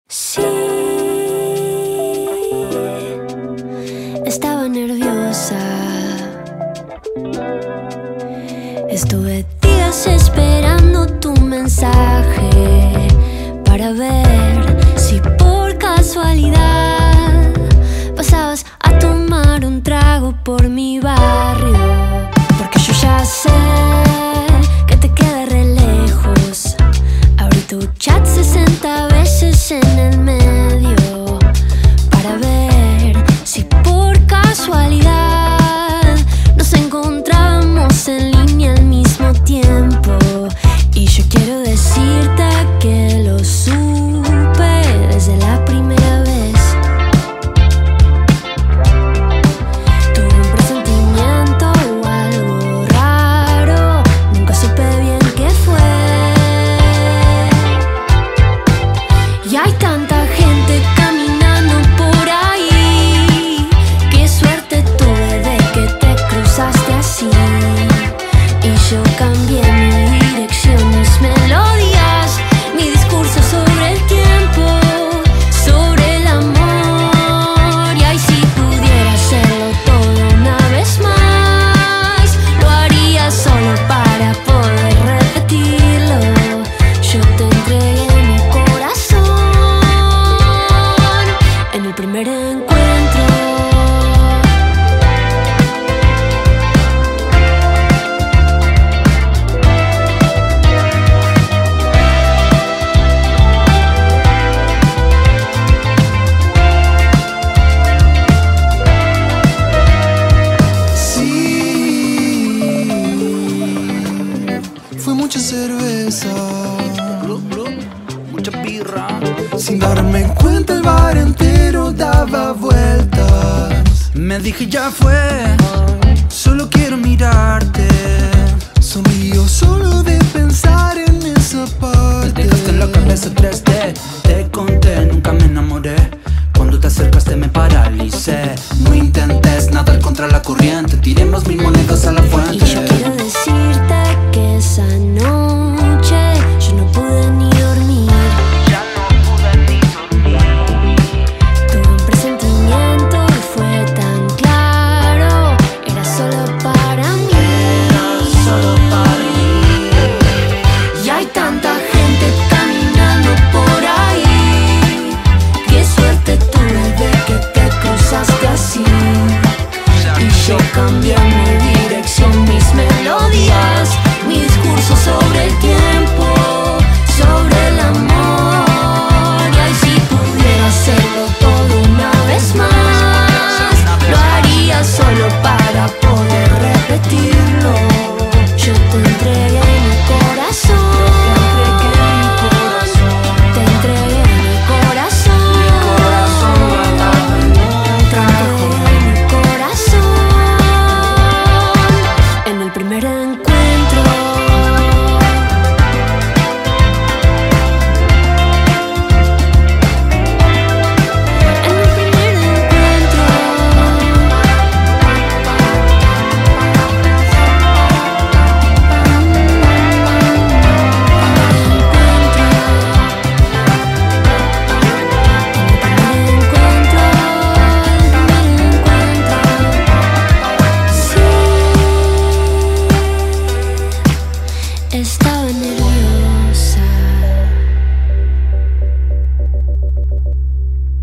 Sí, estaba nerviosa. Estuve días esperando tu mensaje para ver si por casualidad pasabas a tomar un trago por mi barrio. Porque yo ya sé que te queda re lejos. Abrí tu chat 60 veces en el medio para ver si por casualidad nos encontrábamos en línea al mismo tiempo. Y yo quiero decirte que lo supe desde la primera vez. Tuve un presentimiento o algo raro, nunca supe bien qué fue. Y hay tanta gente caminando por ahí. Qué suerte tuve de que te cruzaste así. Y yo cambié mi dirección, mis melodías, mi discurso sobre el tiempo, sobre el amor. Y ay, si pudiera hacerlo todo una vez más, lo haría solo para poder repetirlo. Yo te entregué mi corazón en el primer encuentro. Fue mucha cerveza, mucha birra. Sin darme cuenta el bar entero daba vueltas. Me dije ya fue, solo quiero mirarte. Sonrío solo de pensar en esa parte. Te dejaste en la cabeza 3D, te conté, nunca me enamoré. Cuando te acercaste me paralicé. No intentes nadar contra la corriente, tiremos 1000 monedas a la fuente. Y yo quiero decirte que esa noche yo no pude ni dormir. Ya no pude ni dormir. Tuve un presentimiento y fue tan claro, era solo para mí. Solo para mí. Y hay tanta gente caminando por ahí. Qué suerte tuve de que te cruzaste así. Y yo cambié mi dirección, mis melodías, mi discurso sobre el tiempo, sobre el amor. Y ay, si pudiera hacerlo todo una vez más, lo haría solo para poder repetirlo. Yo te entregué mi corazón, te entregué mi corazón, te entregué mi corazón en el primer encuentro. En el primer encuentro. Estaba nerviosa.